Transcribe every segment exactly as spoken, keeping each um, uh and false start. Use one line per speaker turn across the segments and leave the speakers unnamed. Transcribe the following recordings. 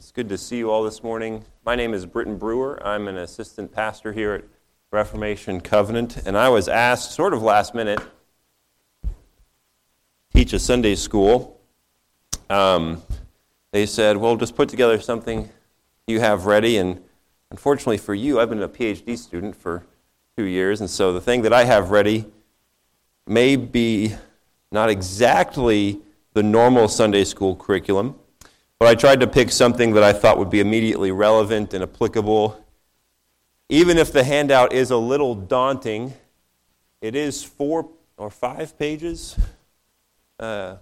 It's good to see you all this morning. My name is Britton Brewer. I'm an assistant pastor here at Reformation Covenant, and I was asked, sort of last minute, to teach a Sunday school. Um, they said, well, just put together something you have ready, and unfortunately for you, I've been a P H D student for two years, and so the thing that I have ready may be not exactly the normal Sunday school curriculum, but I tried to pick something that I thought would be immediately relevant and applicable. Even if the handout is a little daunting, it is four or five pages. Uh,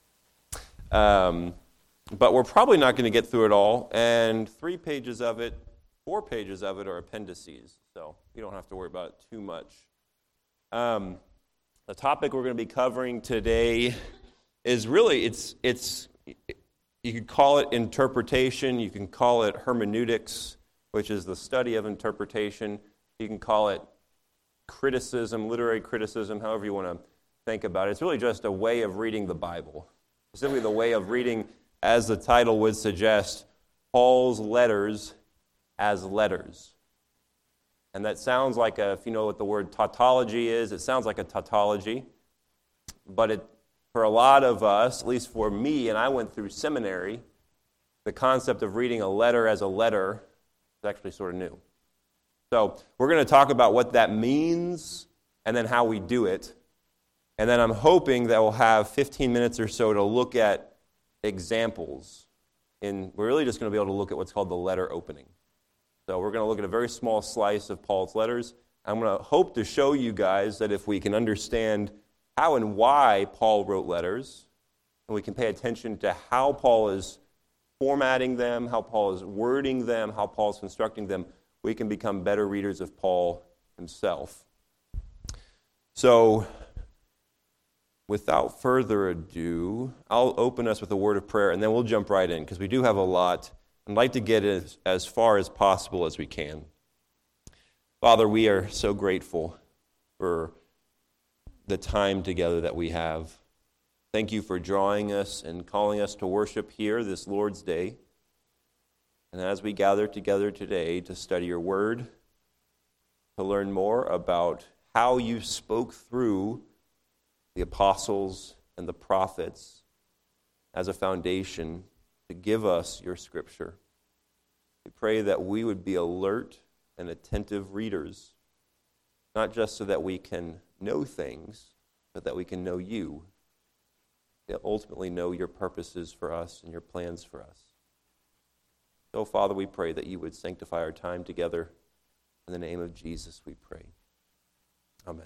um, but we're probably not going to get through it all, and three pages of it, four pages of it are appendices, so you don't have to worry about it too much. Um, the topic we're going to be covering today is really, it's it's... you could call it interpretation, you can call it hermeneutics, which is the study of interpretation. You can call it criticism, literary criticism, however you want to think about it. It's really just a way of reading the Bible. Simply the way of reading, as the title would suggest, Paul's letters as letters. And that sounds like a, if you know what the word tautology is, it sounds like a tautology, but it for a lot of us, at least for me, and I went through seminary, the concept of reading a letter as a letter is actually sort of new. So we're going to talk about what that means and then how we do it. And then I'm hoping that we'll have fifteen minutes or so to look at examples. And we're really just going to be able to look at what's called the letter opening. So we're going to look at a very small slice of Paul's letters. I'm going to hope to show you guys that if we can understand how and why Paul wrote letters, and we can pay attention to how Paul is formatting them, how Paul is wording them, how Paul is constructing them, we can become better readers of Paul himself. So, without further ado, I'll open us with a word of prayer, and then we'll jump right in, because we do have a lot. I'd like to get as, as far as possible as we can. Father, we are so grateful for the time together that we have. Thank you for drawing us and calling us to worship here this Lord's Day. And as we gather together today to study your word, to learn more about how you spoke through the apostles and the prophets as a foundation to give us your scripture. We pray that we would be alert and attentive readers, not just so that we can know things, but that we can know you, that ultimately know your purposes for us and your plans for us. So, Father, we pray that you would sanctify our time together. In the name of Jesus, we pray. Amen.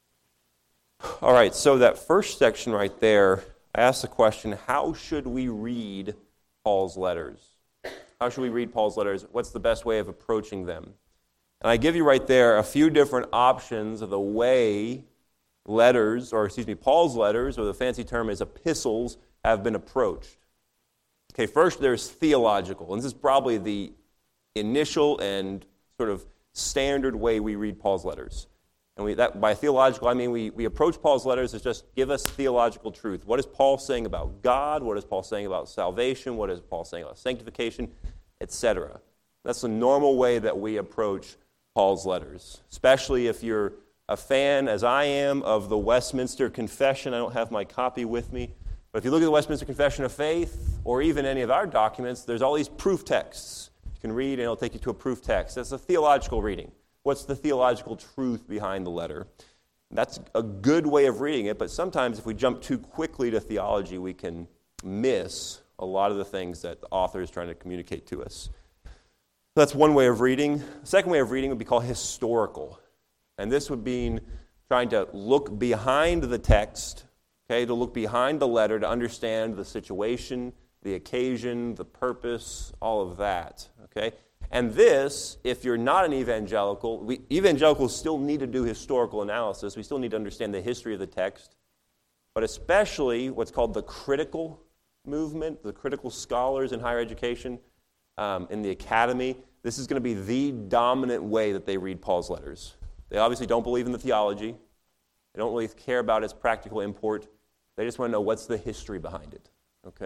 All right, so that first section right there, I asked the question, how should we read Paul's letters? How should we read Paul's letters? What's the best way of approaching them? And I give you right there a few different options of the way letters, or excuse me, Paul's letters, or the fancy term is epistles, have been approached. Okay, first there's theological, and this is probably the initial and sort of standard way we read Paul's letters. And we, that by theological, I mean we, we approach Paul's letters as just give us theological truth. What is Paul saying about God? What is Paul saying about salvation? What is Paul saying about sanctification? et cetera. That's the normal way that we approach Paul's letters, especially if you're a fan, as I am, of the Westminster Confession. I don't have my copy with me, but if you look at the Westminster Confession of Faith, or even any of our documents, there's all these proof texts you can read, and it'll take you to a proof text. That's a theological reading. What's the theological truth behind the letter? That's a good way of reading it, but sometimes if we jump too quickly to theology, we can miss a lot of the things that the author is trying to communicate to us. That's one way of reading. The second way of reading would be called historical. And this would mean trying to look behind the text, okay, to look behind the letter to understand the situation, the occasion, the purpose, all of that, okay? And this, if you're not an evangelical, we, evangelicals still need to do historical analysis. We still need to understand the history of the text, but especially what's called the critical movement, the critical scholars in higher education, um, in the academy. This is going to be the dominant way that they read Paul's letters. They obviously don't believe in the theology. They don't really care about its practical import. They just want to know what's the history behind it, okay?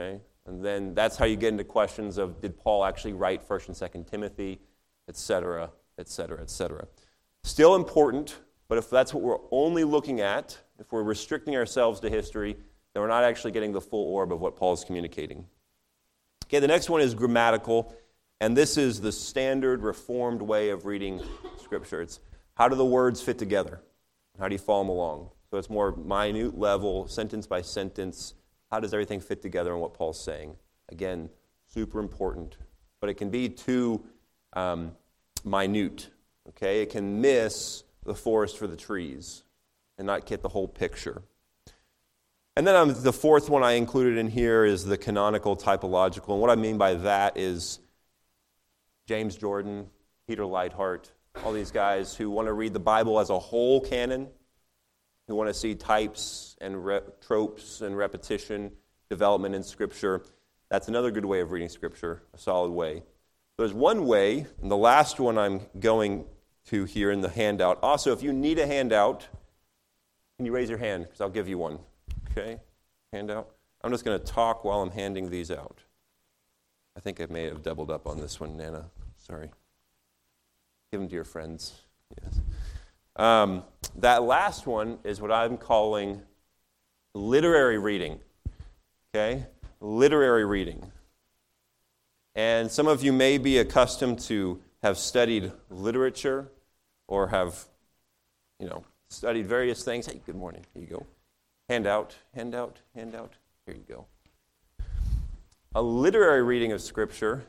And then that's how you get into questions of, did Paul actually write First and Second Timothy, et cetera, et cetera, et cetera. Still important, but if that's what we're only looking at, if we're restricting ourselves to history, then we're not actually getting the full orb of what Paul is communicating. Okay, the next one is grammatical, and this is the standard Reformed way of reading Scripture. It's how do the words fit together? How do you follow them along? So it's more minute level, sentence by sentence. How does everything fit together in what Paul's saying? Again, super important, but it can be too um, minute. Okay, it can miss the forest for the trees and not get the whole picture. And then um, the fourth one I included in here is the canonical typological. And what I mean by that is James Jordan, Peter Leithart, all these guys who want to read the Bible as a whole canon, who want to see types and re- tropes and repetition, development in Scripture. That's another good way of reading Scripture, a solid way. There's one way, and the last one I'm going to here in the handout. Also, if you need a handout, can you raise your hand? Because I'll give you one. Okay? Handout. I'm just going to talk while I'm handing these out. I think I may have doubled up on this one, Nana. Sorry. Give them to your friends. Yes. Um, that last one is what I'm calling literary reading. Okay? Literary reading. And some of you may be accustomed to have studied literature or have, you know, studied various things. Hey, good morning. Here you go. Handout, handout, handout. Here you go. A literary reading of Scripture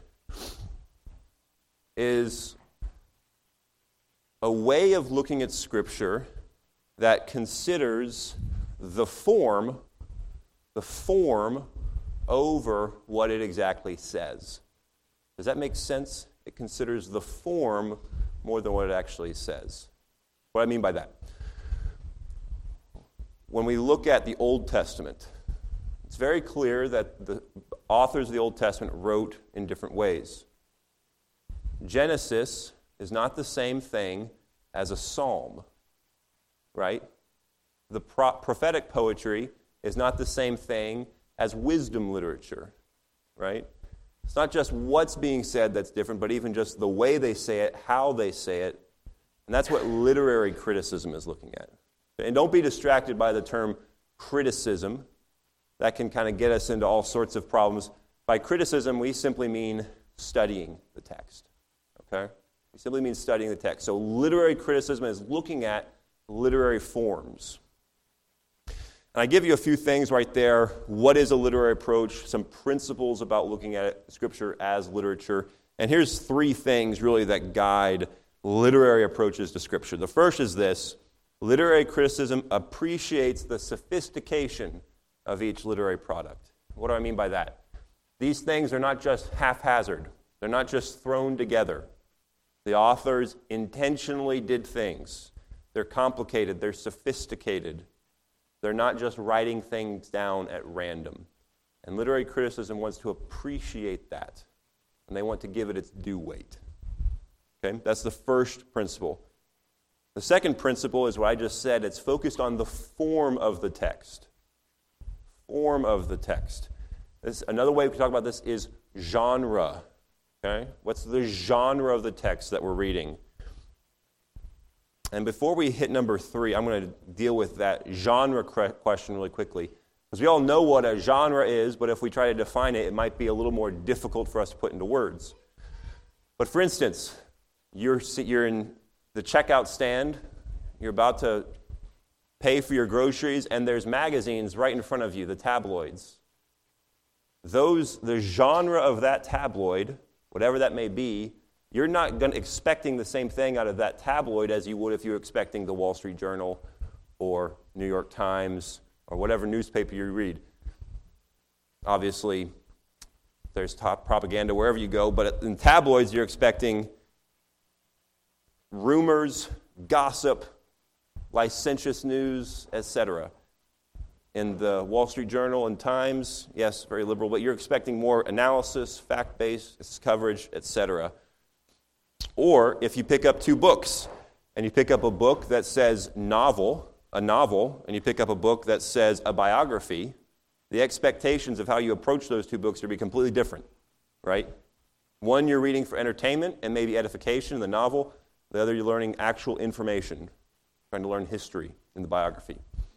is a way of looking at Scripture that considers the form, the form over what it exactly says. Does that make sense? It considers the form more than what it actually says. What do I mean by that? When we look at the Old Testament, it's very clear that the authors of the Old Testament wrote in different ways. Genesis is not the same thing as a psalm, right? The pro- prophetic poetry is not the same thing as wisdom literature, right? It's not just what's being said that's different, but even just the way they say it, how they say it. And that's what literary criticism is looking at. And don't be distracted by the term criticism. That can kind of get us into all sorts of problems. By criticism, we simply mean studying the text. Okay? We simply mean studying the text. So literary criticism is looking at literary forms. And I give you a few things right there. What is a literary approach? Some principles about looking at Scripture as literature. And here's three things really that guide literary approaches to Scripture. The first is this. Literary criticism appreciates the sophistication of each literary product. What do I mean by that? These things are not just haphazard. They're not just thrown together. The authors intentionally did things. They're complicated. They're sophisticated. They're not just writing things down at random. And literary criticism wants to appreciate that. And they want to give it its due weight. Okay? That's the first principle. The second principle is what I just said. It's focused on the form of the text. Form of the text. This, another way we talk about this is genre. Okay? What's the genre of the text that we're reading? And before we hit number three, I'm going to deal with that genre question really quickly. Because we all know what a genre is, but if we try to define it, it might be a little more difficult for us to put into words. But for instance, you're, you're in the checkout stand, you're about to pay for your groceries, and there's magazines right in front of you, the tabloids. Those, the genre of that tabloid, whatever that may be, you're not going to expecting the same thing out of that tabloid as you would if you were expecting the Wall Street Journal or New York Times or whatever newspaper you read. Obviously, there's top propaganda wherever you go, but in tabloids you're expecting rumors, gossip, licentious news, et cetera. In the Wall Street Journal and Times, yes, very liberal, but you're expecting more analysis, fact-based coverage, et cetera. Or if you pick up two books, and you pick up a book that says novel, a novel, and you pick up a book that says a biography, the expectations of how you approach those two books are be completely different, right? One you're reading for entertainment and maybe edification in the novel. The other you're learning actual information, trying to learn history in the biography.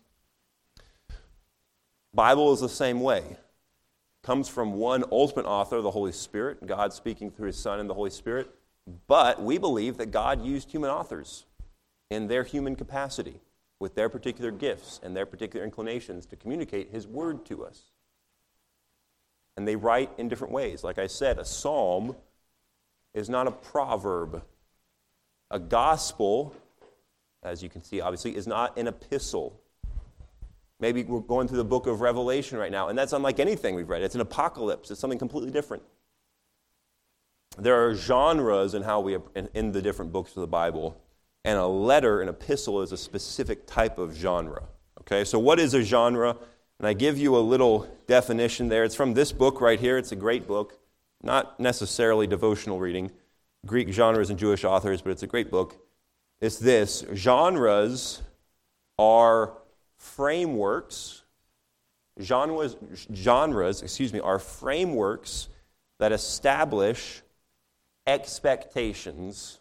Bible is the same way. Comes from one ultimate author, the Holy Spirit, God speaking through His Son and the Holy Spirit. But we believe that God used human authors in their human capacity, with their particular gifts and their particular inclinations to communicate His word to us. And they write in different ways. Like I said, a psalm is not a proverb. A gospel, as you can see, obviously, is not an epistle. Maybe we're going through the book of Revelation right now, and that's unlike anything we've read. It's an apocalypse. It's something completely different. There are genres in how we in, in the different books of the Bible, and a letter, an epistle, is a specific type of genre. Okay, so what is a genre? And I give you a little definition there. It's from this book right here. It's a great book, not necessarily devotional reading. Greek genres and Jewish authors, but it's a great book. It's this: genres are frameworks, genres, genres, excuse me, are frameworks that establish expectations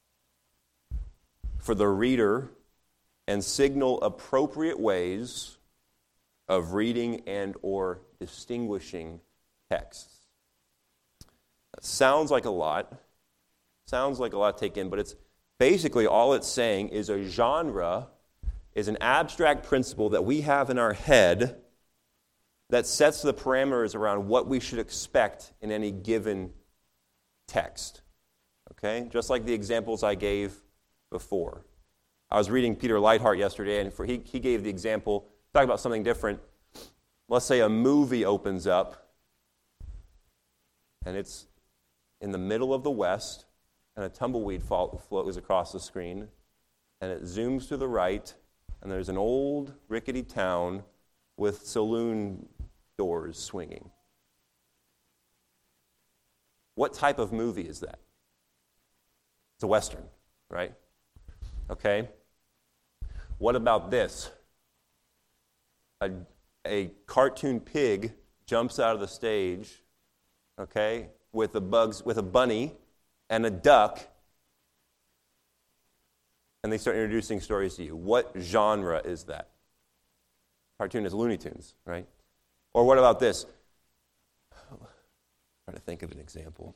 for the reader and signal appropriate ways of reading and or distinguishing texts. That sounds like a lot. Sounds like a lot to take in, but it's basically all it's saying is a genre is an abstract principle that we have in our head that sets the parameters around what we should expect in any given text. Okay? Just like the examples I gave before. I was reading Peter Leithart yesterday, and for, he, he gave the example, talking about something different. Let's say a movie opens up, and it's in the middle of the West, and a tumbleweed fall, flows across the screen, and it zooms to the right, and there's an old rickety town with saloon doors swinging. What type of movie is that? It's a Western, right? Okay. What about this? A, a cartoon pig jumps out of the stage, okay, with a bugs, with a bunny and a duck, and they start introducing stories to you. What genre is that? Cartoon is Looney Tunes, right? Or what about this? I'm trying to think of an example.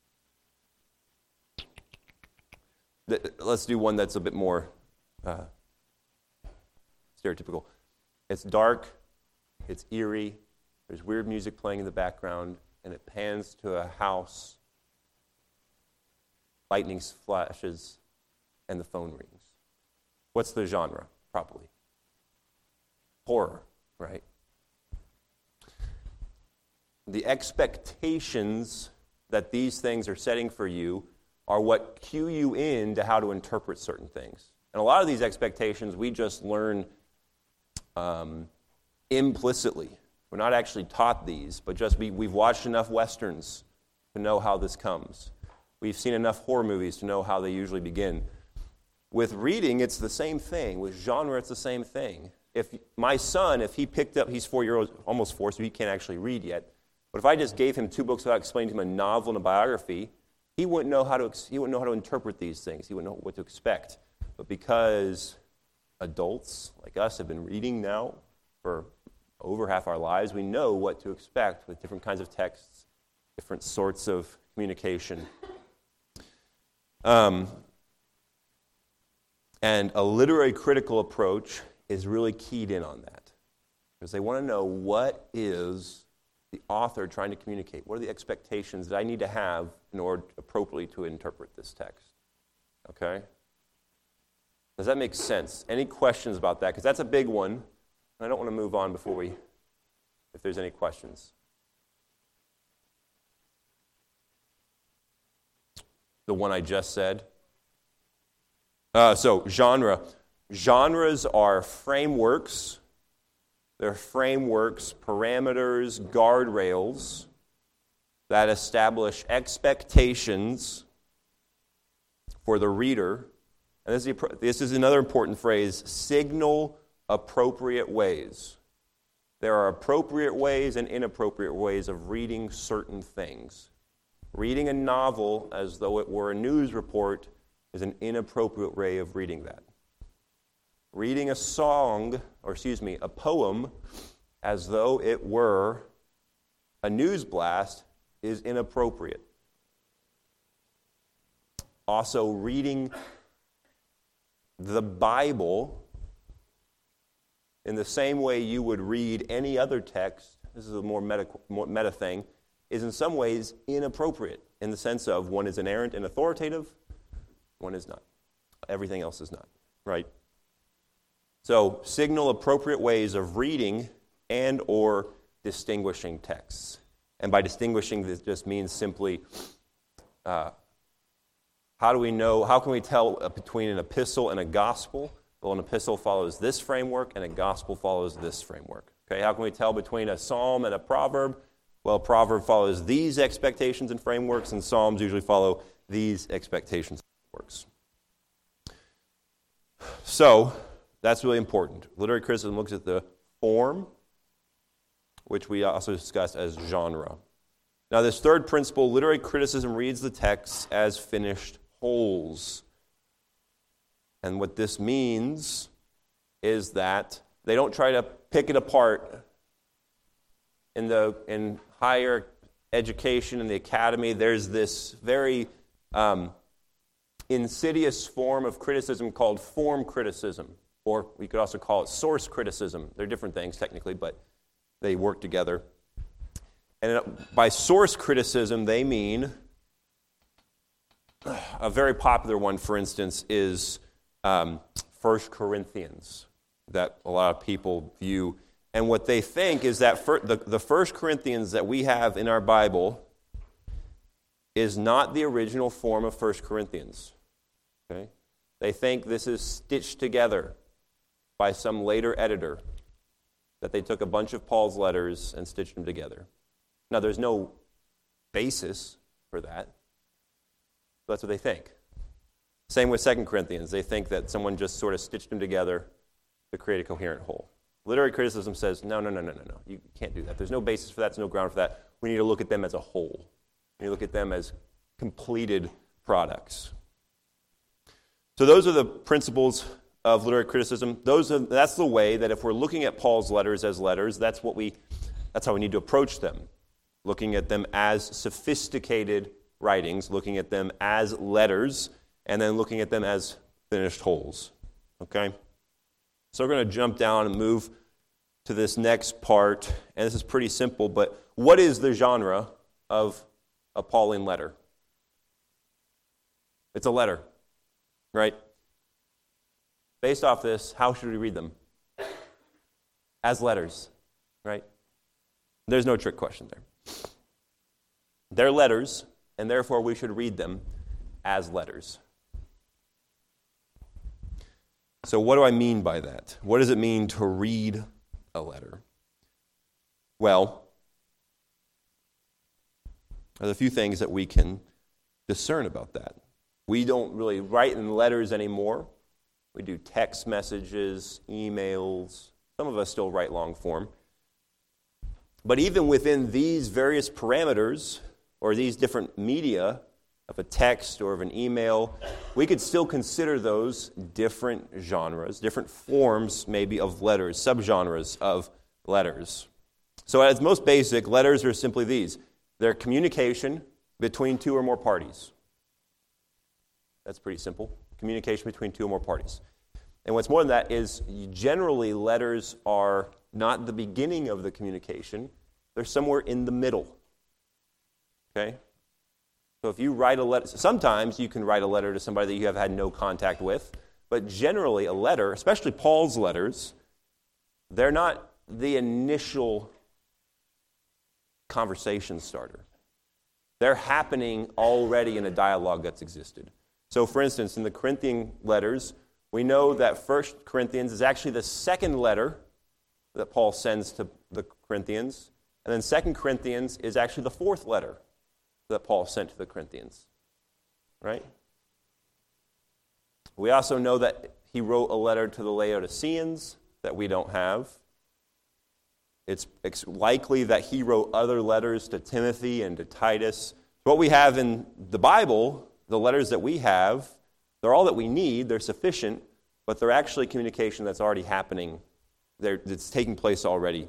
Let's do one that's a bit more uh, stereotypical. It's dark, it's eerie, there's weird music playing in the background, and it pans to a house, lightning flashes, and the phone rings. What's the genre, properly? Horror, right? The expectations that these things are setting for you are what cue you in to how to interpret certain things. And a lot of these expectations we just learn um, implicitly. We're not actually taught these, but just we, we've watched enough Westerns to know how this comes. We've seen enough horror movies to know how they usually begin. With reading, it's the same thing. With genre, it's the same thing. If my son, if he picked up, he's four years old, almost four, so he can't actually read yet. But if I just gave him two books without explaining to him a novel and a biography, he wouldn't know how to he wouldn't know how to interpret these things. He wouldn't know what to expect. But because adults like us have been reading now for over half our lives, we know what to expect with different kinds of texts, different sorts of communication. Um, and a literary critical approach is really keyed in on that. Because they want to know, what is the author trying to communicate? What are the expectations that I need to have in order appropriately to interpret this text? Okay? Does that make sense? Any questions about that? Because that's a big one. I don't want to move on before we, if there's any questions. The one I just said. Uh, so, genre. Genres are frameworks. They're frameworks, parameters, guardrails that establish expectations for the reader. And this is, this is another important phrase, signal appropriate ways. There are appropriate ways and inappropriate ways of reading certain things. Reading a novel as though it were a news report is an inappropriate way of reading that. Reading a song, or excuse me, a poem, as though it were a news blast is inappropriate. Also, reading the Bible in the same way you would read any other text, this is a more meta, more meta thing, is in some ways inappropriate in the sense of one is inerrant and authoritative, one is not. Everything else is not, right? So, signal appropriate ways of reading and or distinguishing texts. And by distinguishing, this just means simply, uh, how do we know, how can we tell between an epistle and a gospel? Well, an epistle follows this framework, and a gospel follows this framework. Okay, how can we tell between a psalm and a proverb? Well, a proverb follows these expectations and frameworks, and psalms usually follow these expectations and frameworks. So, that's really important. Literary criticism looks at the form, which we also discuss as genre. Now, this third principle, literary criticism reads the text as finished wholes. And what this means is that they don't try to pick it apart. In the in higher education, in the academy, there's this very um, insidious form of criticism called form criticism, or we could also call it source criticism. They're different things technically, but they work together. And by source criticism, they mean, a very popular one, for instance, is um, First Corinthians, that a lot of people view. And what they think is that for, the, the First Corinthians that we have in our Bible is not the original form of First Corinthians. Okay? They think this is stitched together by some later editor, that they took a bunch of Paul's letters and stitched them together. Now, there's no basis for that. That's what they think. Same with Second Corinthians. They think that someone just sort of stitched them together to create a coherent whole. Literary criticism says, no, no, no, no, no, no. You can't do that. There's no basis for that. There's no ground for that. We need to look at them as a whole. We need to look at them as completed products. So those are the principles of literary criticism. Those are, that's the way that if we're looking at Paul's letters as letters, that's what we, that's how we need to approach them. Looking at them as sophisticated writings, looking at them as letters, and then looking at them as finished wholes. Okay? So we're going to jump down and move to this next part, and this is pretty simple, but what is the genre of a Pauline letter? It's a letter, right? Based off this, how should we read them? As letters, right? There's no trick question there. They're letters, and therefore we should read them as letters. So what do I mean by that? What does it mean to read a letter? Well, there's a few things that we can discern about that. We don't really write in letters anymore. We do text messages, emails. Some of us still write long form. But even within these various parameters, or these different media, of a text or of an email, we could still consider those different genres, different forms maybe of letters, subgenres of letters. So at its most basic, letters are simply these. They're communication between two or more parties. That's pretty simple. Communication between two or more parties. And what's more than that is generally letters are not the beginning of the communication. They're somewhere in the middle. Okay? So if you write a letter, sometimes you can write a letter to somebody that you have had no contact with, but generally a letter, especially Paul's letters, they're not the initial conversation starter. They're happening already in a dialogue that's existed. So for instance, in the Corinthian letters, we know that First Corinthians is actually the second letter that Paul sends to the Corinthians, and then Second Corinthians is actually the fourth letter that Paul sent to the Corinthians, right? We also know that he wrote a letter to the Laodiceans that we don't have. It's likely that he wrote other letters to Timothy and to Titus. What we have in the Bible, the letters that we have, they're all that we need, they're sufficient, but they're actually communication that's already happening. They're, it's taking place already.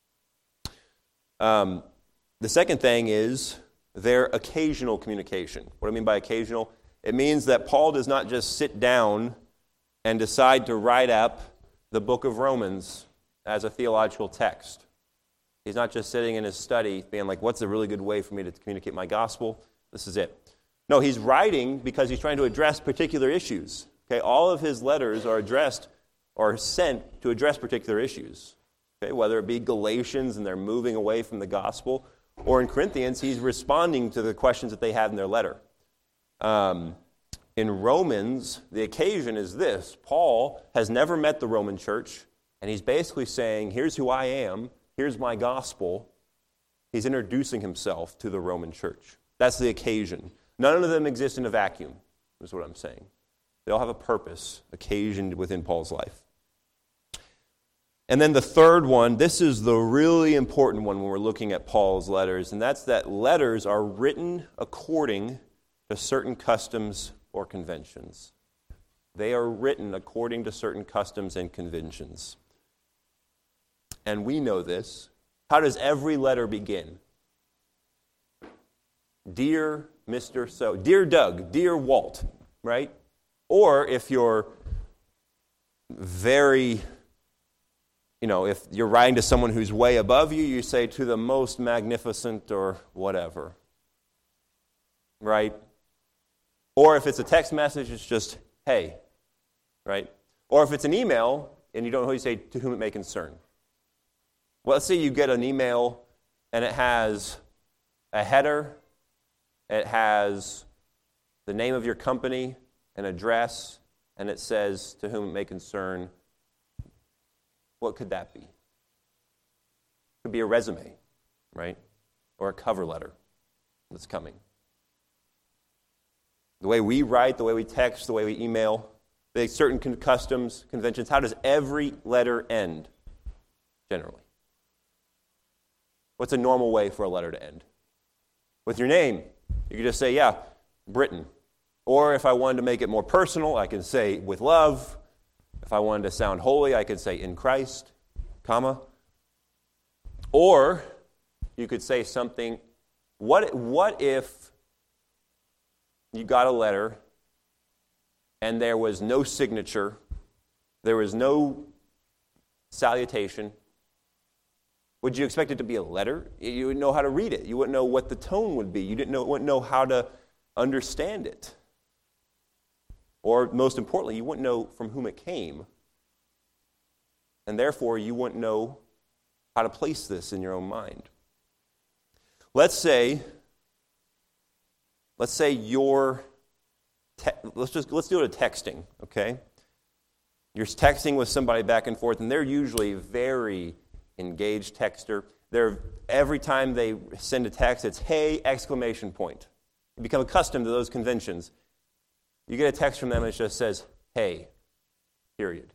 Um, the second thing is their occasional communication. What do I mean by occasional? It means that Paul does not just sit down and decide to write up the book of Romans as a theological text. He's not just sitting in his study being like, what's a really good way for me to communicate my gospel? This is it. No, he's writing because he's trying to address particular issues. Okay, all of his letters are addressed or sent to address particular issues. Okay, whether it be Galatians and they're moving away from the gospel, or in Corinthians, he's responding to the questions that they have in their letter. Um, in Romans, the occasion is this. Paul has never met the Roman church, and he's basically saying, here's who I am, here's my gospel. He's introducing himself to the Roman church. That's the occasion. None of them exist in a vacuum, is what I'm saying. They all have a purpose occasioned within Paul's life. And then the third one, this is the really important one when we're looking at Paul's letters, and that's that letters are written according to certain customs or conventions. They are written according to certain customs and conventions. And we know this. How does every letter begin? Dear Mister So, Dear Doug, Dear Walt, right? Or if you're very, you know, if you're writing to someone who's way above you, you say to the most magnificent or whatever, right? Or if it's a text message, it's just, hey, right? Or if it's an email and you don't know who you say, to whom it may concern. Well, let's say you get an email and it has a header, it has the name of your company, an address, and it says, to whom it may concern. What could that be? It could be a resume, right? Or a cover letter that's coming. The way we write, the way we text, the way we email, the certain customs, conventions. How does every letter end, generally? What's a normal way for a letter to end? With your name. You could just say, yeah, Britain. Or if I wanted to make it more personal, I can say, with love. If I wanted to sound holy, I could say, in Christ, comma. Or you could say something, what, what if you got a letter and there was no signature, there was no salutation? Would you expect it to be a letter? You wouldn't know how to read it. You wouldn't know what the tone would be. You didn't know, wouldn't know how to understand it. Or most importantly, you wouldn't know from whom it came. And therefore, you wouldn't know how to place this in your own mind. Let's say, let's say you're, te- let's just, let's do it a texting, okay? You're texting with somebody back and forth, and they're usually very engaged texter. They're, every time they send a text, it's, hey, exclamation point. You become accustomed to those conventions. You get a text from them and it just says, hey, period.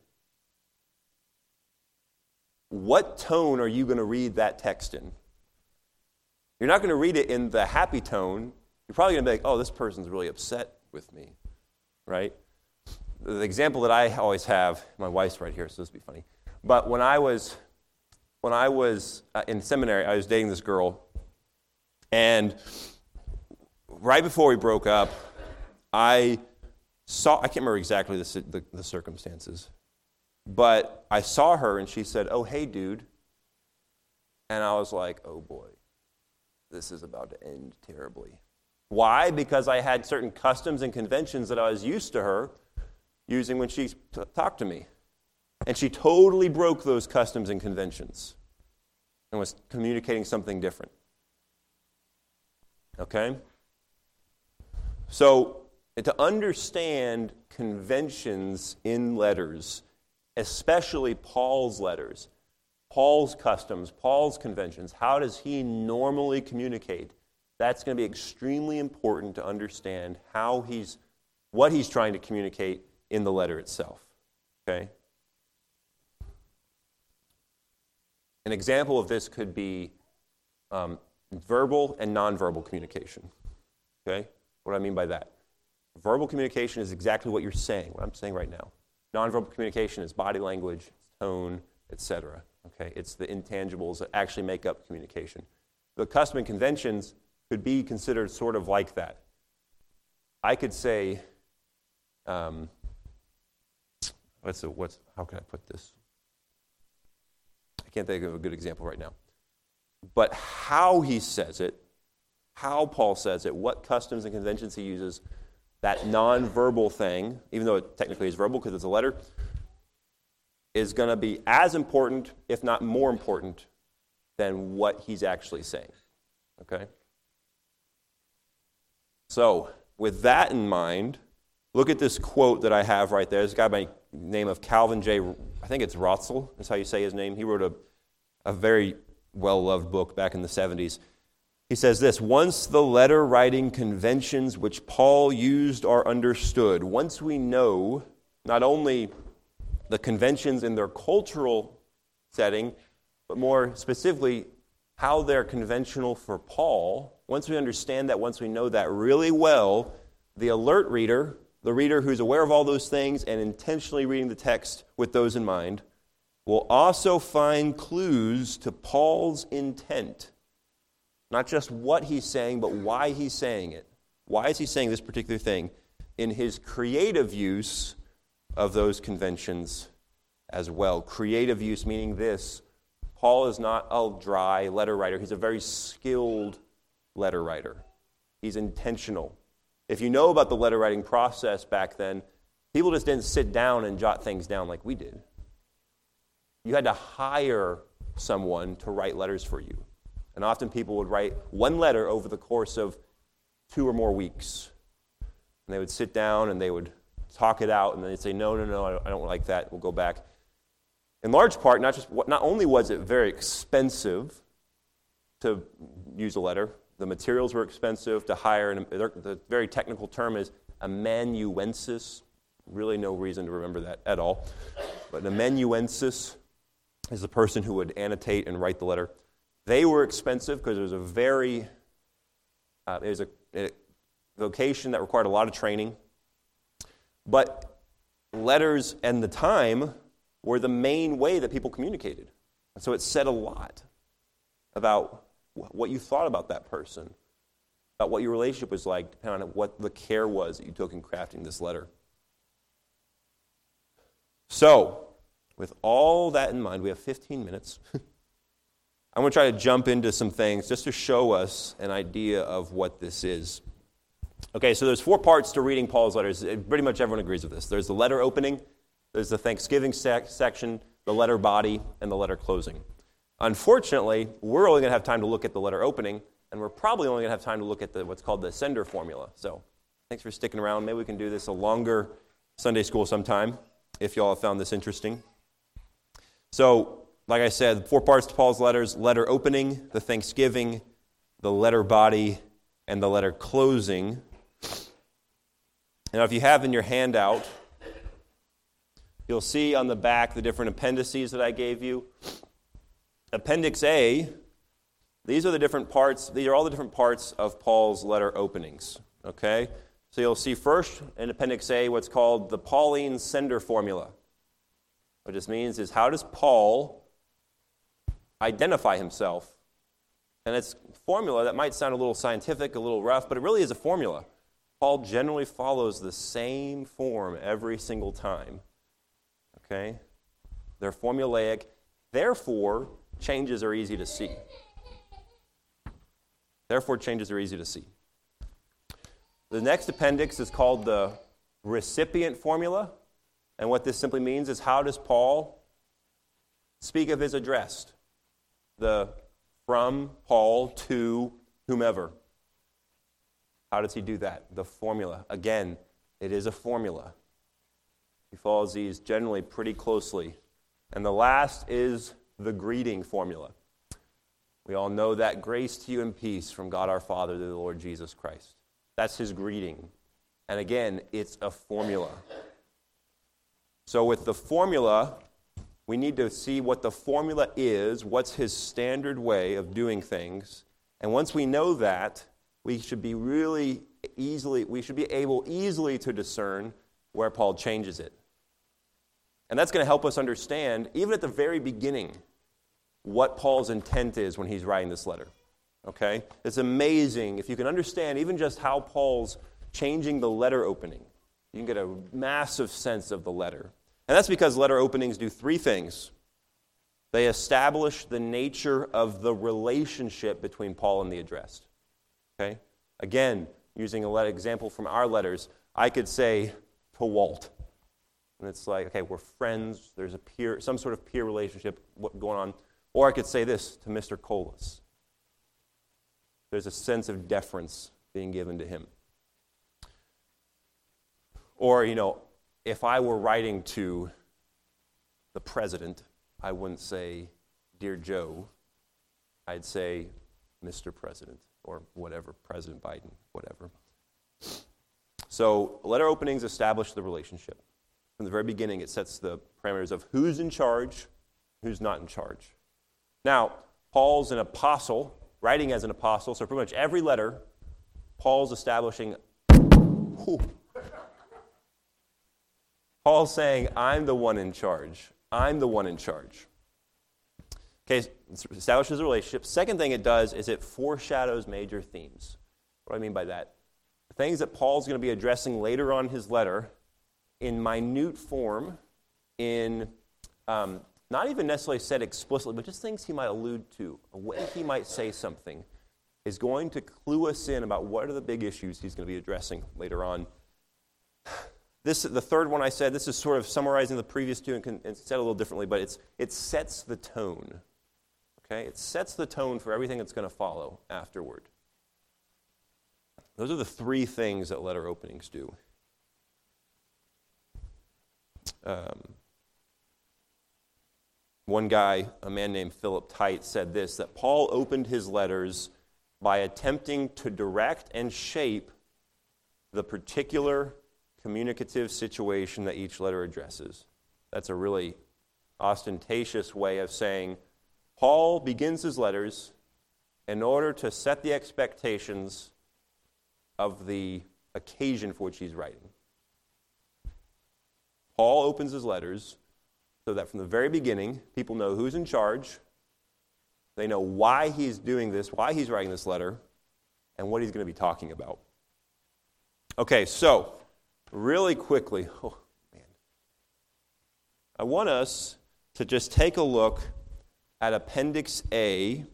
What tone are you going to read that text in? You're not going to read it in the happy tone. You're probably going to be like, oh, this person's really upset with me, right? The example that I always have, my wife's right here, so this will be funny. But when I was, when I was in seminary, I was dating this girl, and right before we broke up, I saw, I can't remember exactly the, the, the circumstances, but I saw her and she said, oh, hey, dude. And I was like, oh, boy, this is about to end terribly. Why? Because I had certain customs and conventions that I was used to her using when she t- talked to me. And she totally broke those customs and conventions and was communicating something different. Okay? So, to understand conventions in letters, especially Paul's letters, Paul's customs, Paul's conventions, how does he normally communicate? That's going to be extremely important to understand how he's, what he's trying to communicate in the letter itself. Okay? An example of this could be um, verbal and nonverbal communication. Okay? What do I mean by that? Verbal communication is exactly what you're saying, what I'm saying right now. Nonverbal communication is body language, tone, et cetera. Okay? It's the intangibles that actually make up communication. The custom and conventions could be considered sort of like that. I could say, um, what's the, what's how can I put this? I can't think of a good example right now. But how he says it, how Paul says it, what customs and conventions he uses, that nonverbal thing, even though it technically is verbal because it's a letter, is going to be as important, if not more important, than what he's actually saying. Okay? So, with that in mind, look at this quote that I have right there. This guy by the name of Calvin J. I think it's Rotzel, that's how you say his name. He wrote a, a very well-loved book back in the seventies. He says this, once the letter-writing conventions which Paul used are understood, once we know not only the conventions in their cultural setting, but more specifically, how they're conventional for Paul, once we understand that, once we know that really well, the alert reader, the reader who's aware of all those things and intentionally reading the text with those in mind, will also find clues to Paul's intent. Not just what he's saying, but why he's saying it. Why is he saying this particular thing? In his creative use of those conventions as well. Creative use meaning this, Paul is not a dry letter writer. He's a very skilled letter writer. He's intentional. If you know about the letter writing process back then, people just didn't sit down and jot things down like we did. You had to hire someone to write letters for you. And often people would write one letter over the course of two or more weeks. And they would sit down and they would talk it out, and then they'd say, no, no, no, I don't like that. We'll go back. In large part, not just not only was it very expensive to use a letter, the materials were expensive to hire, and the very technical term is amanuensis. Really no reason to remember that at all. But an amanuensis is the person who would annotate and write the letter. They were expensive because it was a very, uh, it was a, a vocation that required a lot of training. But letters and the time were the main way that people communicated. And so it said a lot about what you thought about that person, about what your relationship was like, depending on what the care was that you took in crafting this letter. So, with all that in mind, we have fifteen minutes. I'm going to try to jump into some things just to show us an idea of what this is. Okay, so there's four parts to reading Paul's letters. Pretty much everyone agrees with this. There's the letter opening, there's the Thanksgiving sec- section, the letter body, and the letter closing. Unfortunately, we're only going to have time to look at the letter opening, and we're probably only going to have time to look at the, what's called the sender formula. So thanks for sticking around. Maybe we can do this a longer Sunday school sometime, if you all have found this interesting. So, like I said, four parts to Paul's letters: letter opening, the Thanksgiving, the letter body, and the letter closing. Now, if you have in your handout, you'll see on the back the different appendices that I gave you. Appendix A, these are the different parts, these are all the different parts of Paul's letter openings. Okay? So you'll see first in Appendix A what's called the Pauline sender formula. What this means is, how does Paul identify himself? And it's a formula that might sound a little scientific, a little rough, but it really is a formula. Paul generally follows the same form every single time. Okay? They're formulaic. Therefore, changes are easy to see. Therefore, changes are easy to see. The next appendix is called the recipient formula. And what this simply means is, how does Paul speak of his addressed? The from Paul to whomever. How does he do that? The formula. Again, it is a formula. He follows these generally pretty closely. And the last is the greeting formula. We all know that: grace to you and peace from God our Father through the Lord Jesus Christ. That's his greeting. And again, it's a formula. So with the formula, We need to see what the formula is, what's his standard way of doing things. And once we know that, we should be really easily, we should be able easily to discern where Paul changes it. And that's going to help us understand, even at the very beginning, what Paul's intent is when he's writing this letter. Okay? It's amazing if you can understand even just how Paul's changing the letter opening. You can get a massive sense of the letter. And that's because letter openings do three things. They establish the nature of the relationship between Paul and the addressed. Okay? Again, using an example from our letters, I could say to Walt, and it's like, okay, we're friends, there's a peer, some sort of peer relationship going on. Or I could say this to Mister Colas. There's a sense of deference being given to him. Or, you know, if I were writing to the president, I wouldn't say, Dear Joe. I'd say, Mister President, or whatever, President Biden, whatever. So letter openings establish the relationship. From the very beginning, it sets the parameters of who's in charge, who's not in charge. Now, Paul's an apostle, writing as an apostle, so pretty much every letter, Paul's establishing, whew, Paul's saying, I'm the one in charge. I'm the one in charge. Okay, it establishes a relationship. Second thing it does is it foreshadows major themes. What do I mean by that? The things that Paul's going to be addressing later on in his letter in minute form, in um, not even necessarily said explicitly, but just things he might allude to, a way he might say something, is going to clue us in about what are the big issues he's going to be addressing later on. This, the third one I said, this is sort of summarizing the previous two and, can, and said a little differently, but it's it sets the tone. Okay, it sets the tone for everything that's going to follow afterward. Those are the three things that letter openings do. Um, one guy, a man named Philip Tite, said this, that Paul opened his letters by attempting to direct and shape the particular communicative situation that each letter addresses. That's a really ostentatious way of saying Paul begins his letters in order to set the expectations of the occasion for which he's writing. Paul opens his letters so that from the very beginning, people know who's in charge, they know why he's doing this, why he's writing this letter, and what he's going to be talking about. Okay, so, really quickly, oh man, I want us to just take a look at Appendix A.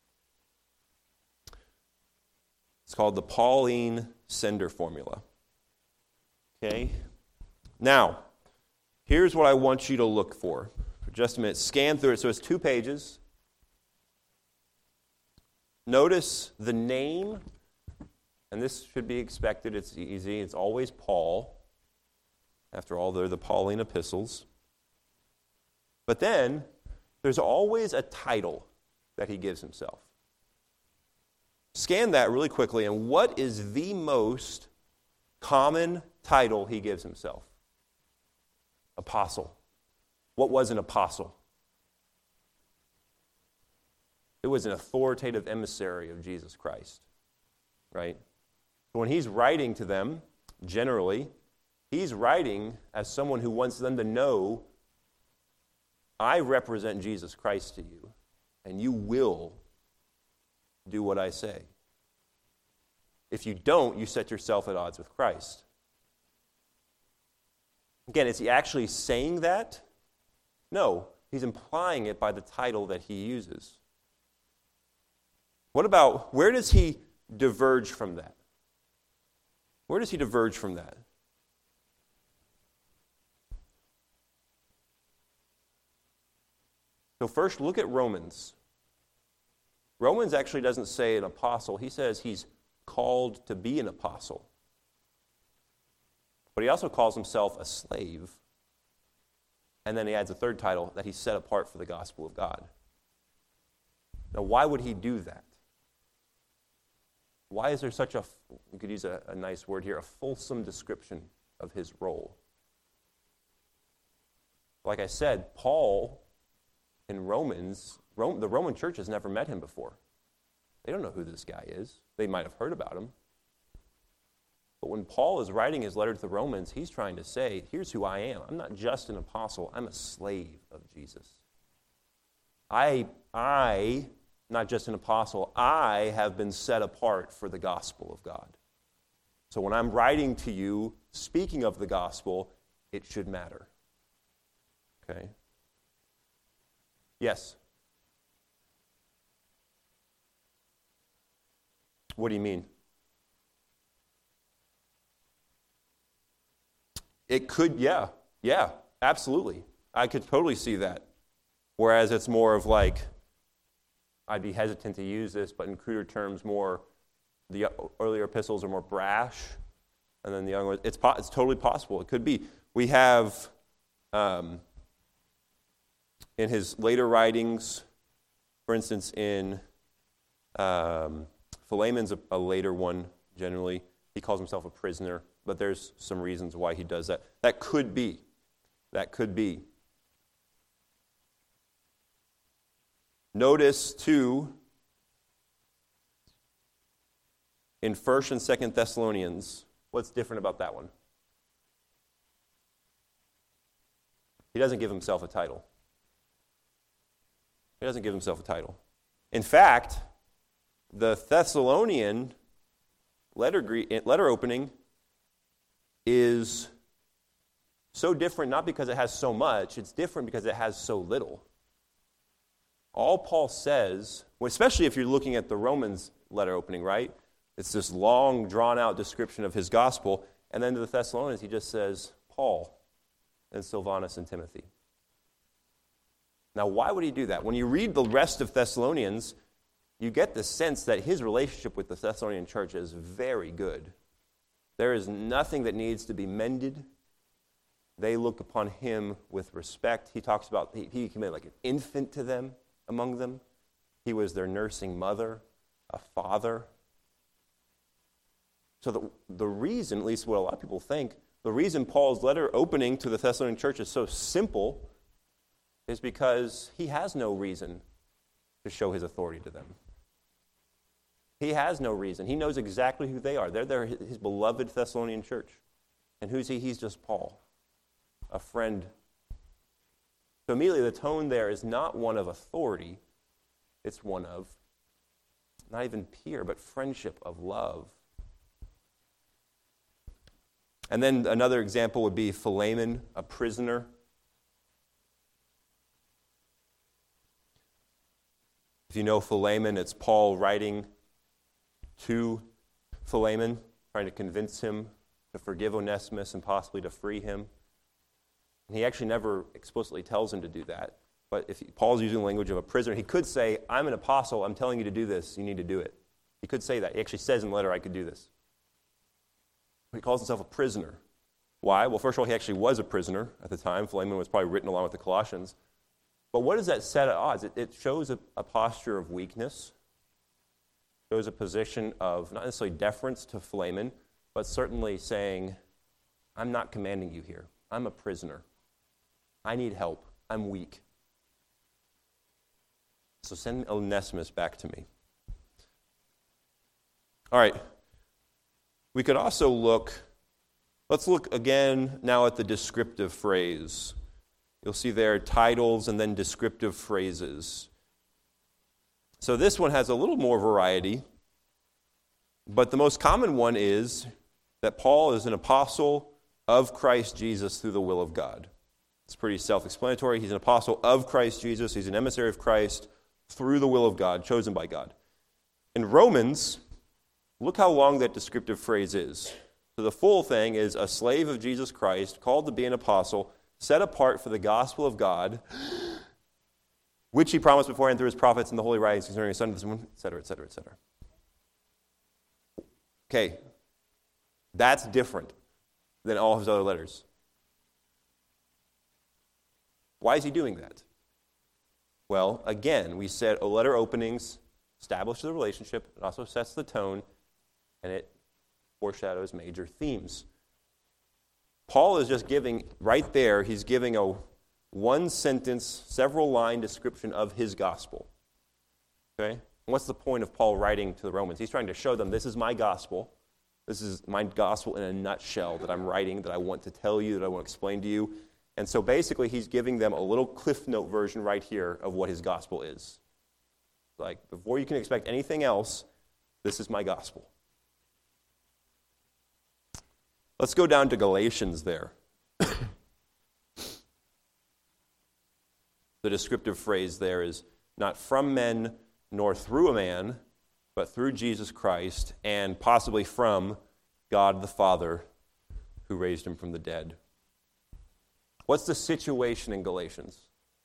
It's called the Pauline Sender Formula. Okay? Now, here's what I want you to look for. For just a minute, scan through it. So it's two pages. Notice the name, and this should be expected. It's easy. It's always Paul. After all, they're the Pauline epistles. But then, there's always a title that he gives himself. Scan that really quickly, and what is the most common title he gives himself? Apostle. What was an apostle? It was an authoritative emissary of Jesus Christ, right? So when he's writing to them, generally, he's writing as someone who wants them to know, I represent Jesus Christ to you, and you will do what I say. If you don't, you set yourself at odds with Christ. Again, is he actually saying that? No, he's implying it by the title that he uses. What about, where does he diverge from that? Where does he diverge from that? So first, look at Romans. Romans actually doesn't say an apostle. He says he's called to be an apostle. But he also calls himself a slave. And then he adds a third title, that he's set apart for the gospel of God. Now, why would he do that? Why is there such a, you could use a, a nice word here, a fulsome description of his role? Like I said, Paul in Romans, Rome, the Roman church has never met him before. They don't know who this guy is. They might have heard about him. But when Paul is writing his letter to the Romans, he's trying to say, here's who I am. I'm not just an apostle. I'm a slave of Jesus. I, I, not just an apostle, I have been set apart for the gospel of God. So when I'm writing to you, speaking of the gospel, it should matter. Okay? Yes? What do you mean? It could, yeah, yeah, absolutely. I could totally see that. Whereas it's more of like, I'd be hesitant to use this, but in cruder terms, more, the earlier epistles are more brash, and then the younger ones, it's, it's totally possible. It could be. We have, um, in his later writings, for instance, in um, Philemon's a, a later one, generally. He calls himself a prisoner, but there's some reasons why he does that. That could be. That could be. Notice, too, in First and Second Thessalonians, what's different about that one? He doesn't give himself a title. He doesn't give himself a title. In fact, the Thessalonian letter, letter opening is so different not because it has so much, it's different because it has so little. All Paul says, especially if you're looking at the Romans letter opening, right? It's this long, drawn-out description of his gospel, and then to the Thessalonians he just says, Paul, and Silvanus and Timothy. Now, why would he do that? When you read the rest of Thessalonians, you get the sense that his relationship with the Thessalonian church is very good. There is nothing that needs to be mended. They look upon him with respect. He talks about, he, he became like an infant to them, among them. He was their nursing mother, a father. So the, the reason, at least what a lot of people think, the reason Paul's letter opening to the Thessalonian church is so simple is because he has no reason to show his authority to them. He has no reason. He knows exactly who they are. They're, they're his beloved Thessalonian church. And who's he? He's just Paul, a friend. So immediately the tone there is not one of authority. It's one of, not even peer, but friendship, of love. And then another example would be Philemon, a prisoner. If you know Philemon, it's Paul writing to Philemon, trying to convince him to forgive Onesimus and possibly to free him. And he actually never explicitly tells him to do that. But if he, Paul's using the language of a prisoner, he could say, I'm an apostle, I'm telling you to do this, you need to do it. He could say that. He actually says in the letter, I could do this. But he calls himself a prisoner. Why? Well, first of all, he actually was a prisoner at the time. Philemon was probably written along with the Colossians. But what does that set at odds? It, it shows a, a posture of weakness. It shows a position of not necessarily deference to Philemon, but certainly saying, I'm not commanding you here. I'm a prisoner. I need help. I'm weak. So send Onesimus back to me. All right. We could also look, let's look again now at the descriptive phrase. You'll see there titles and then descriptive phrases. So this one has a little more variety, but the most common one is that Paul is an apostle of Christ Jesus through the will of God. It's pretty self-explanatory. He's an apostle of Christ Jesus. He's an emissary of Christ through the will of God, chosen by God. In Romans, look how long that descriptive phrase is. So the full thing is a slave of Jesus Christ, called to be an apostle, set apart for the gospel of God, which he promised beforehand through his prophets and the holy writings concerning his son, et cetera, et cetera, et cetera. Okay, that's different than all of his other letters. Why is he doing that? Well, again, we said a letter openings establishes the relationship, it also sets the tone, and it foreshadows major themes. Paul is just giving, right there, he's giving a one sentence, several line description of his gospel. Okay? And what's the point of Paul writing to the Romans? He's trying to show them, this is my gospel. This is my gospel in a nutshell that I'm writing, that I want to tell you, that I want to explain to you. And so basically he's giving them a little Cliff Note version right here of what his gospel is. Like, before you can expect anything else, this is my gospel. Let's go down to Galatians there. The descriptive phrase there is not from men nor through a man, but through Jesus Christ and possibly from God the Father who raised him from the dead. What's the situation in Galatians?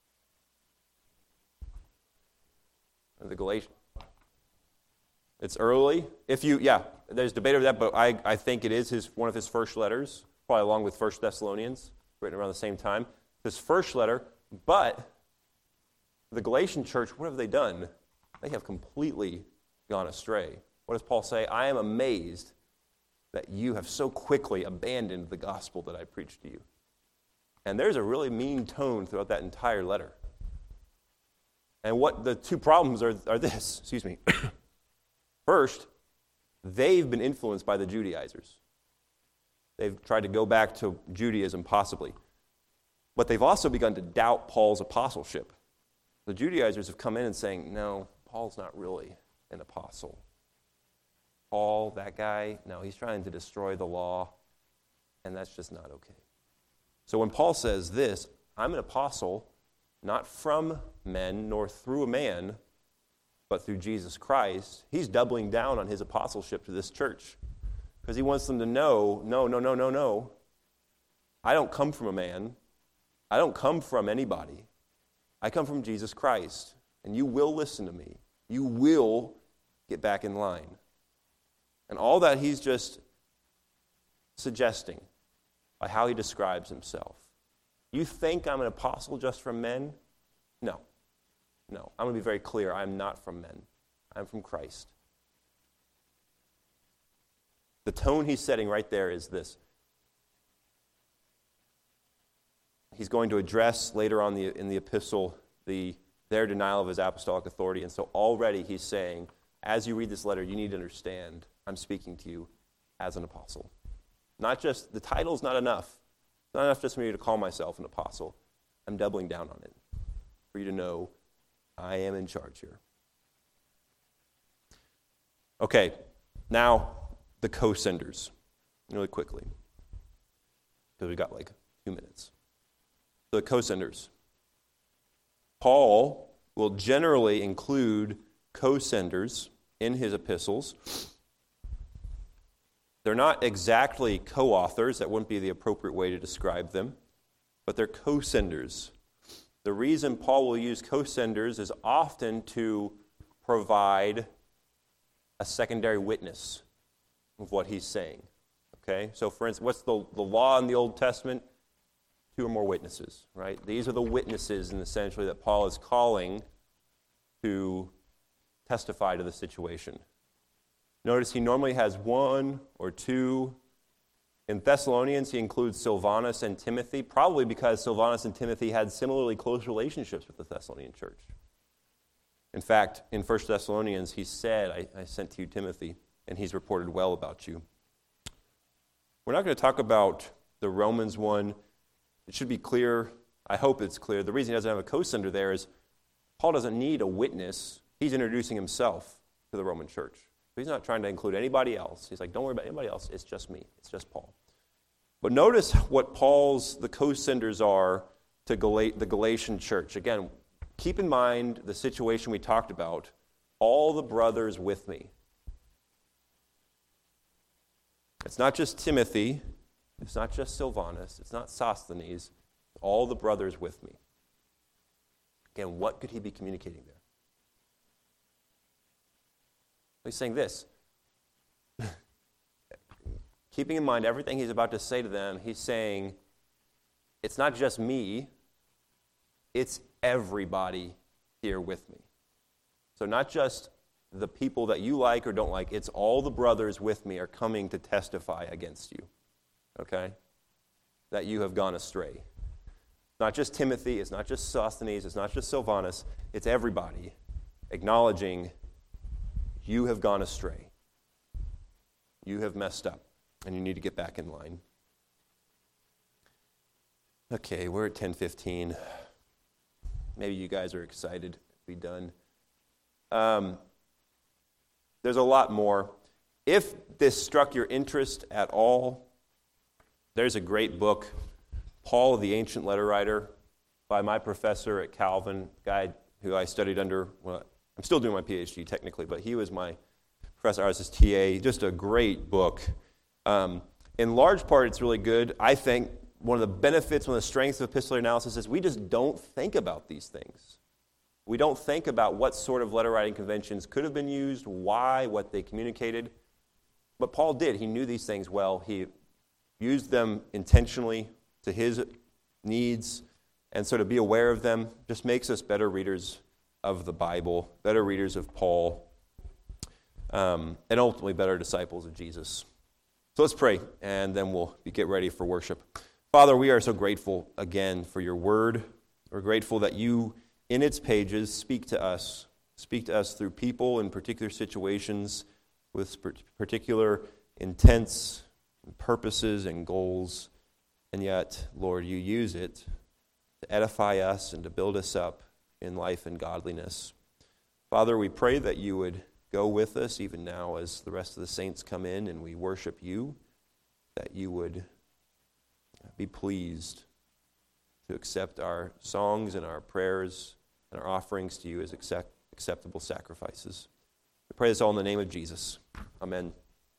The Galatians. It's early. If you, yeah, there's debate over that, but I, I think it is his one of his first letters, probably along with First Thessalonians, written around the same time. His first letter, but the Galatian church, what have they done? They have completely gone astray. What does Paul say? I am amazed that you have so quickly abandoned the gospel that I preached to you. And there's a really mean tone throughout that entire letter. And what the two problems are, are this, excuse me. First, they've been influenced by the Judaizers. They've tried to go back to Judaism possibly. But they've also begun to doubt Paul's apostleship. The Judaizers have come in and saying, no, Paul's not really an apostle. Paul, that guy, no, he's trying to destroy the law, and that's just not okay. So when Paul says this, I'm an apostle, not from men nor through a man, but through Jesus Christ, he's doubling down on his apostleship to this church. Because he wants them to know, no, no, no, no, no. I don't come from a man. I don't come from anybody. I come from Jesus Christ. And you will listen to me. You will get back in line. And all that he's just suggesting by how he describes himself. You think I'm an apostle just from men? No. No. I'm going to be very clear. I'm not from men. I'm from Christ. The tone he's setting right there is this. He's going to address later on the, in the epistle the their denial of his apostolic authority. And so already he's saying, as you read this letter, you need to understand I'm speaking to you as an apostle. Not just, the title's not enough. It's not enough just for me to call myself an apostle. I'm doubling down on it for you to know I am in charge here. Okay, now the co-senders, really quickly, because we've got like two minutes. The co-senders. Paul will generally include co-senders in his epistles. They're not exactly co-authors. That wouldn't be the appropriate way to describe them. But they're co-senders. The reason Paul will use co-senders is often to provide a secondary witness of what he's saying. Okay? So for instance, what's the, the law in the Old Testament? Two or more witnesses, right? These are the witnesses, and essentially, that Paul is calling to testify to the situation. Notice he normally has one or two. In Thessalonians, he includes Silvanus and Timothy, probably because Silvanus and Timothy had similarly close relationships with the Thessalonian church. In fact, in First Thessalonians, he said, I, I sent to you Timothy, and he's reported well about you. We're not going to talk about the Romans one. It should be clear, I hope it's clear, the reason he doesn't have a co-sender there is Paul doesn't need a witness. He's introducing himself to the Roman church. He's not trying to include anybody else. He's like, don't worry about anybody else. It's just me. It's just Paul. But notice what Paul's, the co-senders are to Gal- the Galatian church. Again, keep in mind the situation we talked about. All the brothers with me. It's not just Timothy. It's not just Silvanus. It's not Sosthenes. All the brothers with me. Again, what could he be communicating there? He's saying this. Keeping in mind everything he's about to say to them, he's saying, it's not just me, it's everybody here with me. So not just the people that you like or don't like, it's all the brothers with me are coming to testify against you. Okay? That you have gone astray. not just Timothy, it's not just Sosthenes, it's not just Silvanus, it's everybody acknowledging you have gone astray. You have messed up, and you need to get back in line. Okay, we're at ten fifteen. Maybe you guys are excited to be done. Um, there's a lot more. If this struck your interest at all, there's a great book, Paul, the Ancient Letter Writer, by my professor at Calvin, guy who I studied under. Well, I'm still doing my P H D technically, but he was my professor. I was his T A. Just a great book. Um, in large part, it's really good. I think one of the benefits, one of the strengths of epistolary analysis is we just don't think about these things. We don't think about what sort of letter writing conventions could have been used, why, what they communicated. But Paul did. He knew these things well. He used them intentionally to his needs, and so to be aware of them just makes us better readers of the Bible, better readers of Paul, um, and ultimately better disciples of Jesus. So let's pray, and then we'll get ready for worship. Father, we are so grateful again for your word. We're grateful that you, in its pages, speak to us, speak to us through people in particular situations with particular intents, and purposes, and goals. And yet, Lord, you use it to edify us and to build us up in life and godliness. Father, we pray that you would go with us even now as the rest of the saints come in and we worship you, that you would be pleased to accept our songs and our prayers and our offerings to you as accept, acceptable sacrifices. We pray this all in the name of Jesus. Amen.